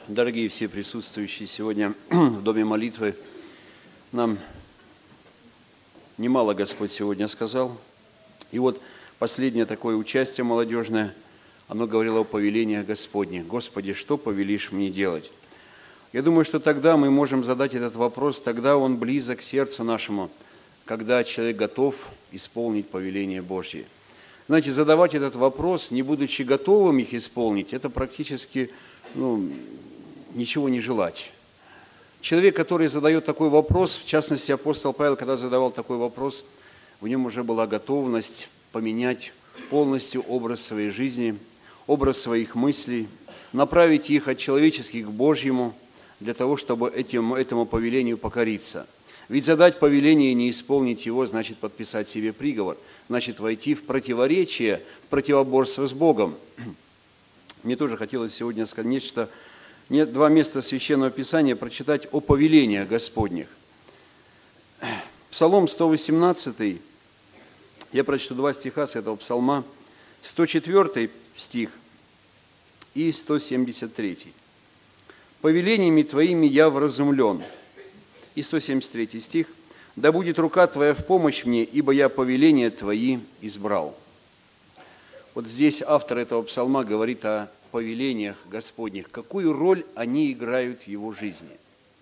Дорогие все присутствующие сегодня в Доме молитвы, нам немало Господь сегодня сказал. И вот последнее такое участие молодежное, оно говорило о повелениях Господних. Господи, что повелишь мне делать? Я думаю, что тогда мы можем задать этот вопрос, тогда он близок к сердцу нашему, когда человек готов исполнить повеление Божье. Знаете, задавать этот вопрос, не будучи готовым их исполнить, это практически, ничего не желать. Человек, который задает такой вопрос, в частности, апостол Павел, когда задавал такой вопрос, в нем уже была готовность поменять полностью образ своей жизни, образ своих мыслей, направить их от человеческих к Божьему, для того, чтобы этому повелению покориться. Ведь задать повеление и не исполнить его, значит подписать себе приговор, значит войти в противоречие, в противоборство с Богом. Мне тоже хотелось сегодня сказать два места Священного Писания прочитать о повелениях Господних. Псалом 118, я прочту два стиха с этого псалма, 104 стих и 173. «Повелениями Твоими я вразумлен». И 173 стих. «Да будет рука Твоя в помощь мне, ибо я повеления Твои избрал». Вот здесь автор этого псалма говорит о повелениях Господних, какую роль они играют в его жизни.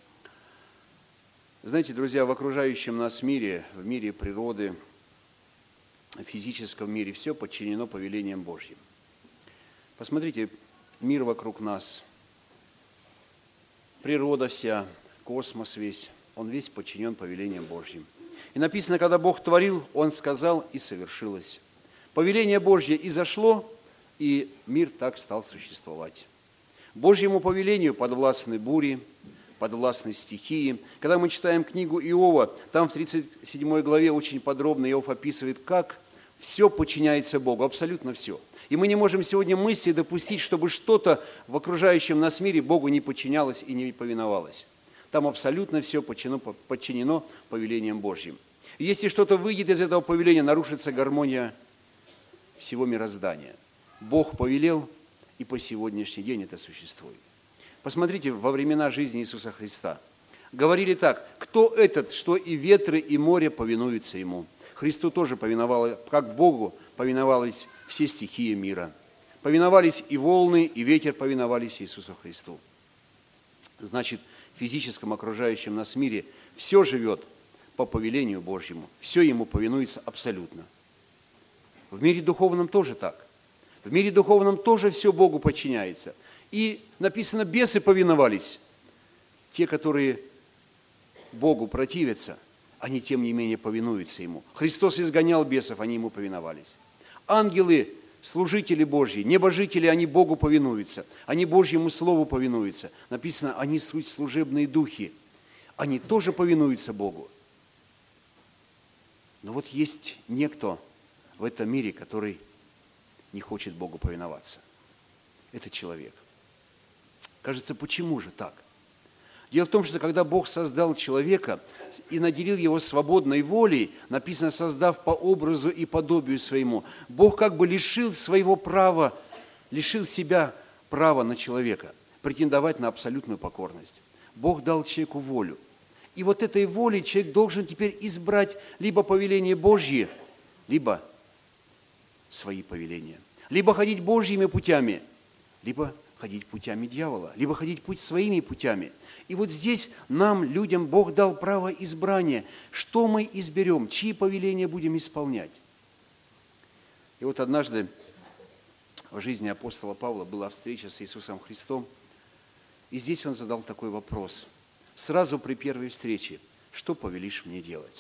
Знаете, друзья, в окружающем нас мире, в мире природы, в физическом мире, все подчинено повелениям Божьим. Посмотрите, мир вокруг нас, природа вся, космос весь, он весь подчинен повелениям Божьим. И написано, когда Бог творил, Он сказал, и совершилось. Повеление Божье изошло, и мир так стал существовать. Божьему повелению подвластны бури, подвластны стихии. Когда мы читаем книгу Иова, там в 37 главе очень подробно Иов описывает, как все подчиняется Богу, абсолютно все. И мы не можем сегодня мысли допустить, чтобы что-то в окружающем нас мире Богу не подчинялось и не повиновалось. Там абсолютно все подчинено повелениям Божьим. И если что-то выйдет из этого повеления, нарушится гармония всего мироздания. Бог повелел, и по сегодняшний день это существует. Посмотрите, во времена жизни Иисуса Христа говорили так: кто этот, что и ветры, и море повинуются Ему? Христу тоже повиновалось, как Богу повиновались все стихии мира. Повиновались и волны, и ветер повиновались Иисусу Христу. Значит, в физическом окружающем нас мире все живет по повелению Божьему, все Ему повинуется абсолютно. В мире духовном тоже так. В мире духовном тоже все Богу подчиняется. И написано, бесы повиновались. Те, которые Богу противятся, они тем не менее повинуются Ему. Христос изгонял бесов, они Ему повиновались. Ангелы, служители Божьи, небожители, они Богу повинуются. Они Божьему Слову повинуются. Написано, они суть служебные духи. Они тоже повинуются Богу. Но вот есть некто в этом мире, который не хочет Богу повиноваться. Это человек. Кажется, почему же так? Дело в том, что когда Бог создал человека и наделил его свободной волей, написано, создав по образу и подобию своему, Бог как бы лишил своего права, лишил себя права на человека, претендовать на абсолютную покорность. Бог дал человеку волю. И вот этой волей человек должен теперь избрать либо повеление Божье, либо свои повеления. Либо ходить Божьими путями, либо ходить путями дьявола, либо ходить своими путями. И вот здесь нам, людям, Бог дал право избрания. Что мы изберем, чьи повеления будем исполнять? И вот однажды в жизни апостола Павла была встреча с Иисусом Христом, и здесь он задал такой вопрос. Сразу при первой встрече: что повелишь мне делать?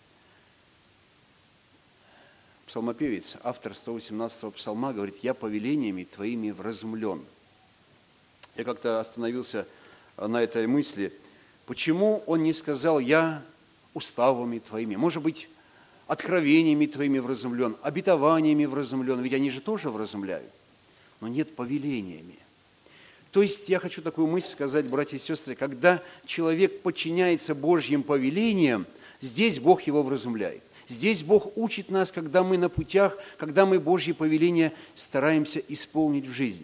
Псалмопевец, автор 118-го псалма, говорит: «Я повелениями Твоими вразумлен». Я как-то остановился на этой мысли. Почему он не сказал: «Я уставами Твоими», может быть, откровениями Твоими вразумлен, обетованиями вразумлен, ведь они же тоже вразумляют. Но нет, повелениями. То есть я хочу такую мысль сказать, братья и сестры, когда человек подчиняется Божьим повелениям, здесь Бог его вразумляет. Здесь Бог учит нас, когда мы на путях, когда мы Божьи повеления стараемся исполнить в жизни.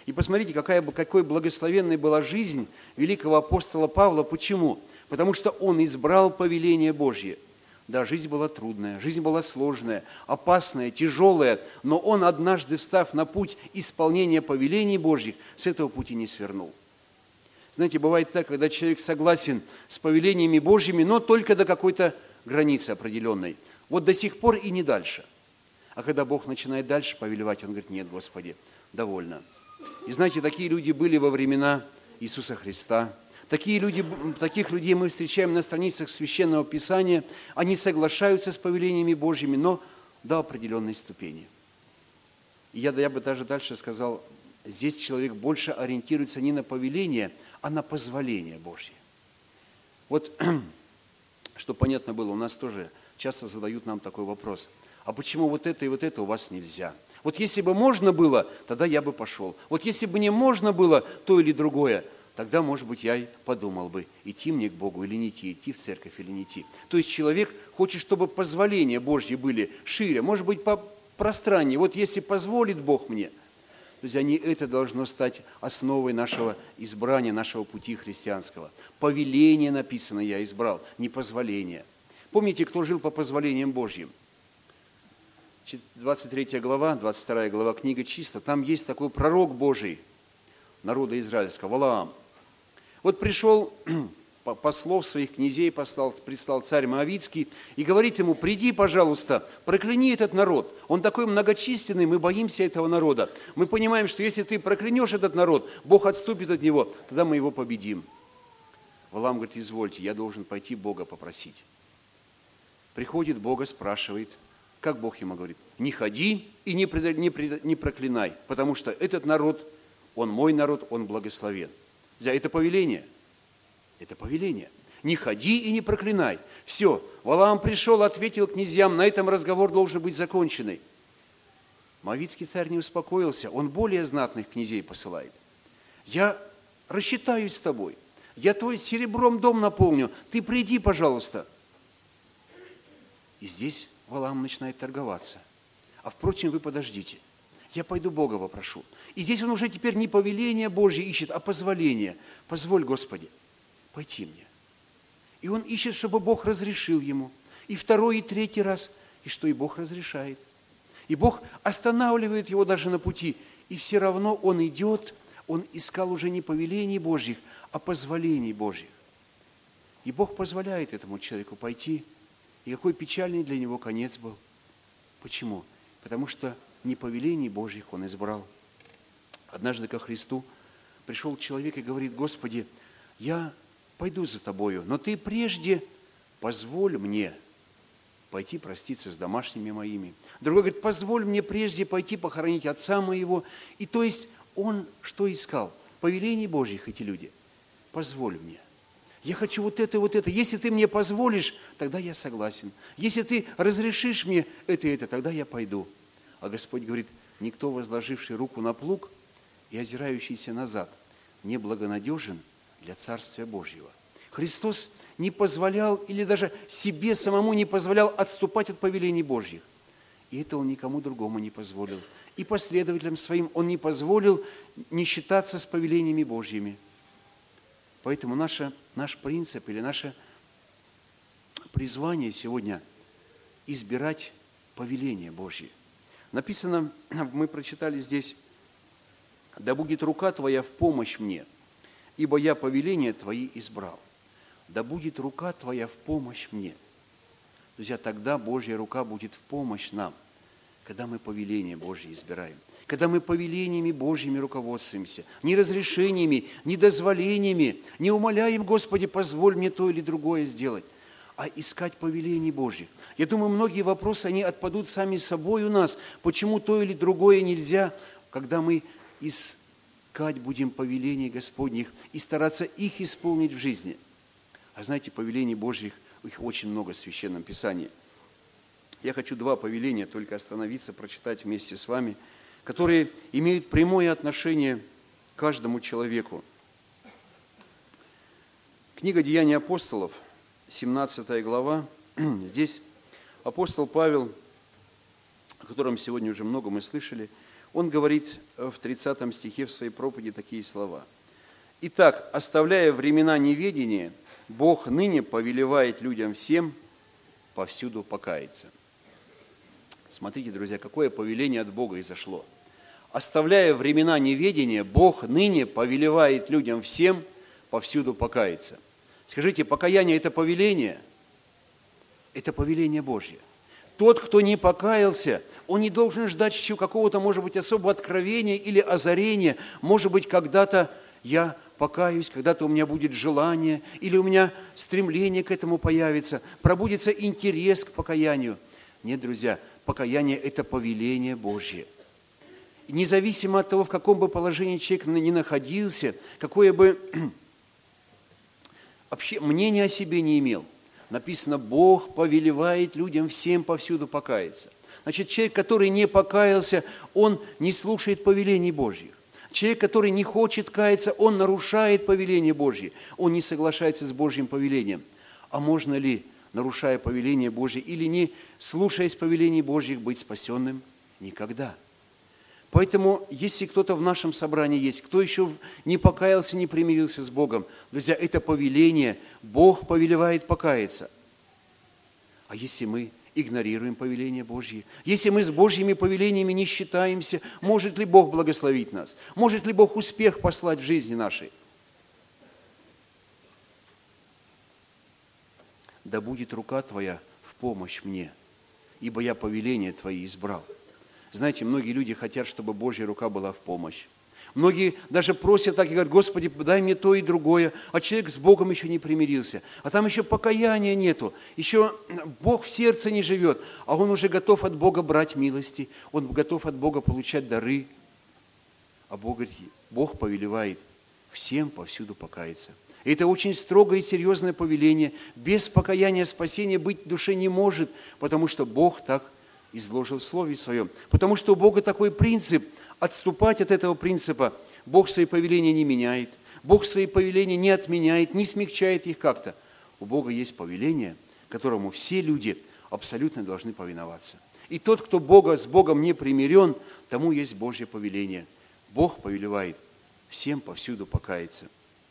И посмотрите, какой благословенной была жизнь великого апостола Павла. Почему? Потому что он избрал повеление Божье. Да, жизнь была трудная, жизнь была сложная, опасная, тяжелая, но он, однажды встав на путь исполнения повелений Божьих, с этого пути не свернул. Знаете, бывает так, когда человек согласен с повелениями Божьими, но только до какой-то границы определенной. Вот до сих пор и не дальше. А когда Бог начинает дальше повелевать, Он говорит: нет, Господи, довольно. И знаете, такие люди были во времена Иисуса Христа. Таких людей мы встречаем на страницах Священного Писания. Они соглашаются с повелениями Божьими, но до определенной ступени. И я бы даже дальше сказал, здесь человек больше ориентируется не на повеление, а на позволение Божье. Вот, чтобы понятно было, у нас тоже часто задают нам такой вопрос: а почему вот это и вот это у вас нельзя? Вот если бы можно было, тогда я бы пошел. Вот если бы не можно было то или другое, тогда, может быть, я и подумал бы, идти мне к Богу или не идти, идти в церковь или не идти. То есть человек хочет, чтобы позволения Божьи были шире, может быть, по пространнее. Вот если позволит Бог мне, друзья, не это должно стать основой нашего избрания, нашего пути христианского. Повеление написано, я избрал, не позволение. Помните, кто жил по позволениям Божьим? 23 глава, 22 глава книга Числа, там есть такой пророк Божий народа израильского, Валаам. Вот пришел, послов своих князей прислал царь Моавицкий и говорит ему: приди, пожалуйста, прокляни этот народ. Он такой многочисленный, мы боимся этого народа. Мы понимаем, что если ты проклянешь этот народ, Бог отступит от него, тогда мы его победим. Валаам говорит: извольте, я должен пойти Бога попросить. Приходит Бога, спрашивает. Как Бог ему говорит? Не ходи и не проклинай, потому что этот народ, он мой народ, он благословен. Это повеление. Это повеление. Не ходи и не проклинай. Все. Валаам пришел, ответил князьям, на этом разговор должен быть законченный. Моавицкий царь не успокоился, он более знатных князей посылает. Я рассчитаюсь с тобой, я твой серебром дом наполню, ты приди, пожалуйста. И здесь Валаам начинает торговаться. А впрочем, вы подождите. Я пойду Бога попрошу. И здесь он уже теперь не повеление Божье ищет, а позволение. Позволь, Господи, пойти мне. И он ищет, чтобы Бог разрешил ему. И второй, и третий раз. И что и Бог разрешает. И Бог останавливает его даже на пути. И все равно он идет, он искал уже не повелений Божьих, а позволений Божьих. И Бог позволяет этому человеку пойти. И какой печальный для него конец был. Почему? Потому что не повелений Божьих он избрал. Однажды ко Христу пришел человек и говорит: Господи, я пойду за Тобою, но Ты прежде позволь мне пойти проститься с домашними моими. Другой говорит: позволь мне прежде пойти похоронить отца моего. И то есть он что искал? Повелений Божьих эти люди. Позволь мне. Я хочу вот это, вот это. Если ты мне позволишь, тогда я согласен. Если ты разрешишь мне это и это, тогда я пойду. А Господь говорит: никто, возложивший руку на плуг и озирающийся назад, не благонадежен для Царствия Божьего. Христос не позволял, или даже себе самому не позволял отступать от повелений Божьих. И это Он никому другому не позволил. И последователям Своим Он не позволил не считаться с повелениями Божьими. Поэтому наш принцип или наше призвание сегодня – избирать повеление Божье. Написано, мы прочитали здесь: «Да будет рука Твоя в помощь мне, ибо я повеления Твои избрал». Да будет рука Твоя в помощь мне. Друзья, тогда Божья рука будет в помощь нам, когда мы повеление Божье избираем, когда мы повелениями Божьими руководствуемся, не разрешениями, не дозволениями, не умоляем: Господи, позволь мне то или другое сделать, а искать повелений Божьих. Я думаю, многие вопросы, они отпадут сами собой у нас. Почему то или другое нельзя, когда мы искать будем повелений Господних и стараться их исполнить в жизни. А знаете, повелений Божьих, их очень много в Священном Писании. Я хочу 2 повеления только остановиться, прочитать вместе с вами, которые имеют прямое отношение к каждому человеку. Книга «Деяния апостолов», 17 глава. Здесь апостол Павел, о котором сегодня уже много мы слышали, Он говорит в 30 стихе в своей проповеди такие слова. «Итак, оставляя времена неведения, Бог ныне повелевает людям всем повсюду покаяться». Смотрите, друзья, какое повеление от Бога изошло. Оставляя времена неведения, Бог ныне повелевает людям всем повсюду покаяться. Скажите, покаяние – это повеление? Это повеление Божье. Тот, кто не покаялся, он не должен ждать еще какого-то, может быть, особого откровения или озарения. Может быть, когда-то я покаюсь, когда-то у меня будет желание, или у меня стремление к этому появится, пробудится интерес к покаянию. Нет, друзья, покаяние – это повеление Божье. И независимо от того, в каком бы положении человек ни находился, какое бы вообще мнение о себе не имел, написано, Бог повелевает людям всем повсюду покаяться. Значит, человек, который не покаялся, он не слушает повелений Божьих. Человек, который не хочет каяться, он нарушает повеление Божье. Он не соглашается с Божьим повелением. А можно ли, нарушая повеление Божье или не слушаясь повелений Божьих, быть спасенным? Никогда. Поэтому, если кто-то в нашем собрании есть, кто еще не покаялся, не примирился с Богом, друзья, это повеление, Бог повелевает покаяться. А если мы игнорируем повеление Божье, если мы с Божьими повелениями не считаемся, может ли Бог благословить нас? Может ли Бог успех послать в жизни нашей? Да будет рука Твоя в помощь мне, ибо я повеления Твои избрал. Знаете, многие люди хотят, чтобы Божья рука была в помощь. Многие даже просят так и говорят, Господи, дай мне то и другое, а человек с Богом еще не примирился. А там еще покаяния нету, еще Бог в сердце не живет, а он уже готов от Бога брать милости, он готов от Бога получать дары. А Бог говорит, Бог повелевает всем повсюду покаяться. И это очень строгое и серьезное повеление. Без покаяния спасения быть в душе не может, потому что Бог так изложил в Слове Своем. Потому что у Бога такой принцип. Отступать от этого принципа Бог свои повеления не меняет. Бог свои повеления не отменяет, не смягчает их как-то. У Бога есть повеление, которому все люди абсолютно должны повиноваться. И тот, кто с Богом не примирен, тому есть Божье повеление. Бог повелевает всем повсюду покаяться.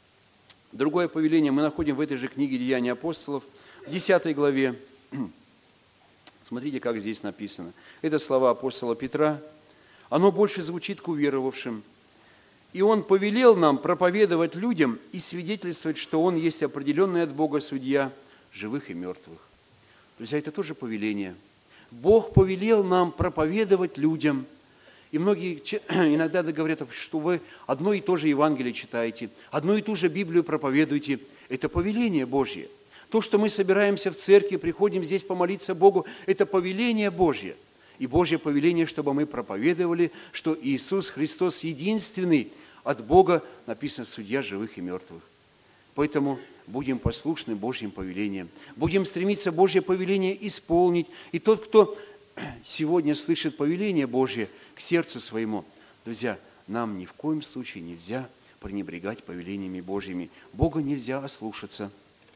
Другое повеление мы находим в этой же книге «Деяния апостолов», в 10 главе. Смотрите, как здесь написано. Это слова апостола Петра. Оно больше звучит к уверовавшим. И он повелел нам проповедовать людям и свидетельствовать, что он есть определенный от Бога судья живых и мертвых. Друзья, это тоже повеление. Бог повелел нам проповедовать людям. И многие иногда говорят, что вы одно и то же Евангелие читаете, одну и ту же Библию проповедуете. Это повеление Божье. То, что мы собираемся в церкви, приходим здесь помолиться Богу, это повеление Божье. И Божье повеление, чтобы мы проповедовали, что Иисус Христос единственный от Бога, написано, судья живых и мертвых. Поэтому будем послушны Божьим повелениям. Будем стремиться Божье повеление исполнить. И тот, кто сегодня слышит повеление Божье к сердцу своему, друзья, нам ни в коем случае нельзя пренебрегать повелениями Божьими. Бога нельзя ослушаться.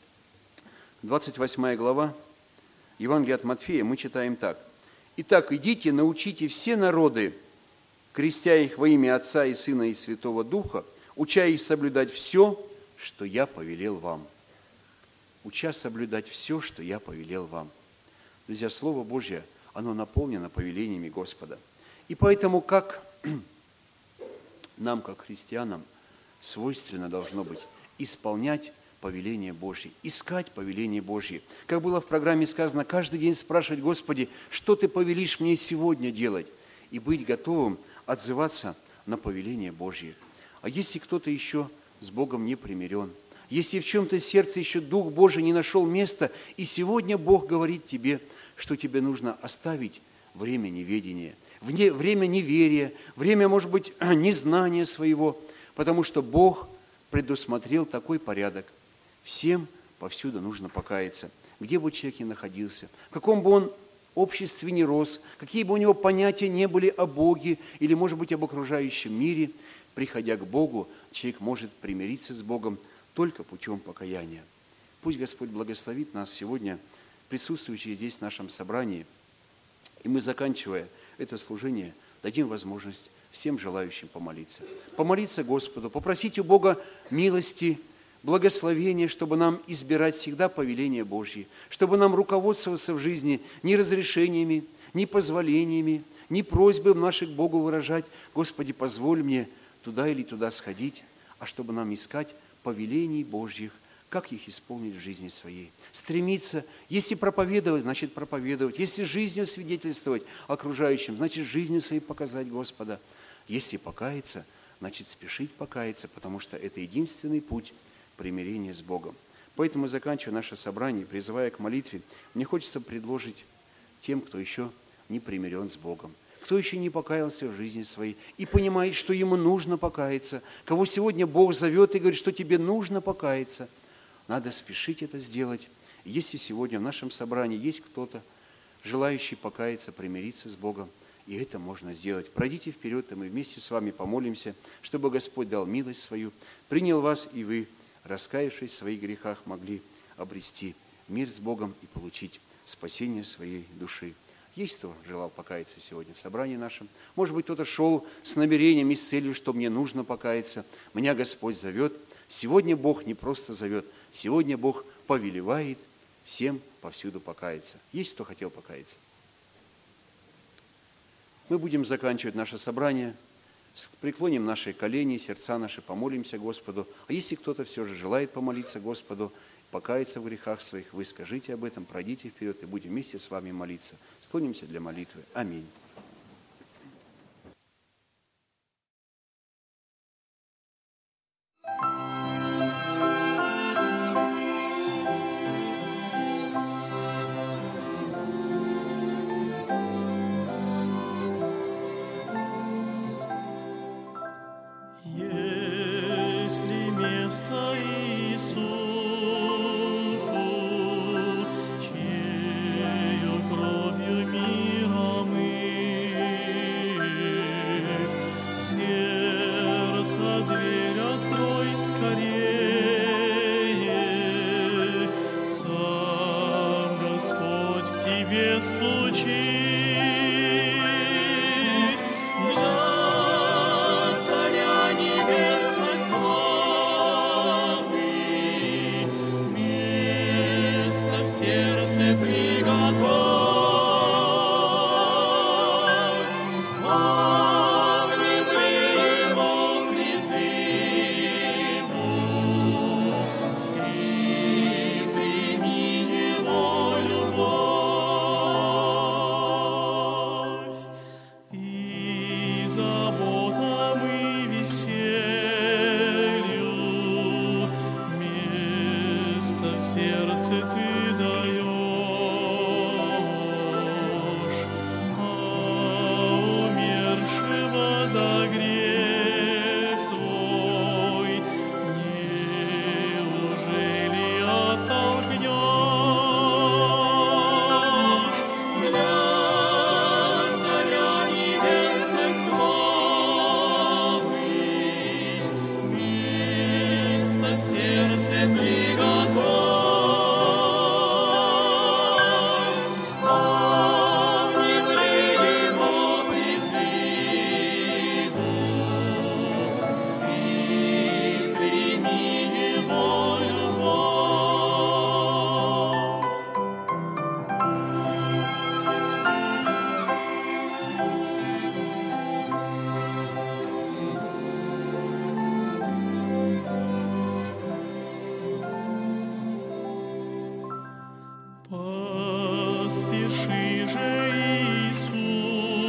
28 глава Евангелия от Матфея мы читаем так. «Итак, идите, научите все народы, крестя их во имя Отца и Сына и Святого Духа, уча их соблюдать все, что я повелел вам». Уча соблюдать все, что я повелел вам. Друзья, Слово Божье, оно наполнено повелениями Господа. И поэтому, как нам, как христианам, свойственно должно быть исполнять повеление Божье, искать повеление Божье. Как было в программе сказано, каждый день спрашивать, Господи, что Ты повелишь мне сегодня делать? И быть готовым отзываться на повеление Божье. А если кто-то еще с Богом не примирен, если в чем-то сердце еще Дух Божий не нашел места, и сегодня Бог говорит тебе, что тебе нужно оставить время неведения, время неверия, время, может быть, незнания своего, потому что Бог предусмотрел такой порядок. Всем повсюду нужно покаяться, где бы человек ни находился, в каком бы он обществе ни рос, какие бы у него понятия не были о Боге или, может быть, об окружающем мире, приходя к Богу, человек может примириться с Богом только путем покаяния. Пусть Господь благословит нас сегодня, присутствующие здесь в нашем собрании, и мы, заканчивая это служение, дадим возможность всем желающим помолиться. Помолиться Господу, попросить у Бога милости, благословения, чтобы нам избирать всегда повеления Божьи, чтобы нам руководствоваться в жизни не разрешениями, не позволениями, не просьбами наших к Богу выражать: «Господи, позволь мне туда или туда сходить», а чтобы нам искать повелений Божьих, как их исполнить в жизни своей. Стремиться, если проповедовать, значит проповедовать, если жизнью свидетельствовать окружающим, значит жизнью своей показать Господа. Если покаяться, значит спешить покаяться, потому что это единственный путь примирения с Богом. Поэтому, заканчивая наше собрание, призывая к молитве, мне хочется предложить тем, кто еще не примирен с Богом, кто еще не покаялся в жизни своей и понимает, что ему нужно покаяться, кого сегодня Бог зовет и говорит, что тебе нужно покаяться, надо спешить это сделать. Если сегодня в нашем собрании есть кто-то, желающий покаяться, примириться с Богом, и это можно сделать, пройдите вперед, и мы вместе с вами помолимся, чтобы Господь дал милость свою, принял вас, и вы, раскаявшись в своих грехах, могли обрести мир с Богом и получить спасение своей души. Есть кто желал покаяться сегодня в собрании нашем? Может быть, кто-то шел с намерением и с целью, что мне нужно покаяться. Меня Господь зовет. Сегодня Бог не просто зовет, сегодня Бог повелевает всем повсюду покаяться. Есть кто хотел покаяться? Мы будем заканчивать наше собрание, преклоним наши колени, сердца наши, помолимся Господу. А если кто-то все же желает помолиться Господу, покаяться в грехах своих, вы скажите об этом, пройдите вперед, и будем вместе с вами молиться. Склонимся для молитвы. Аминь.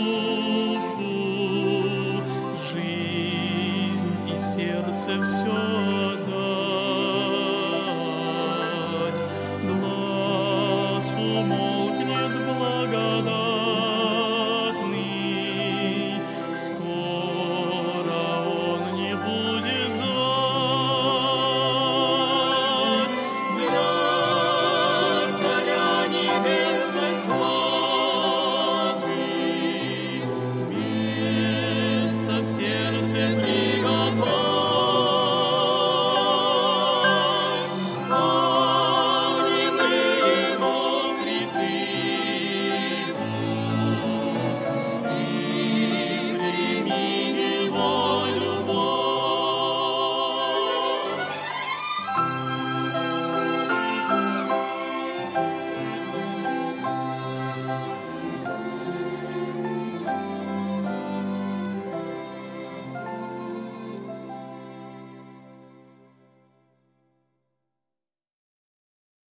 Все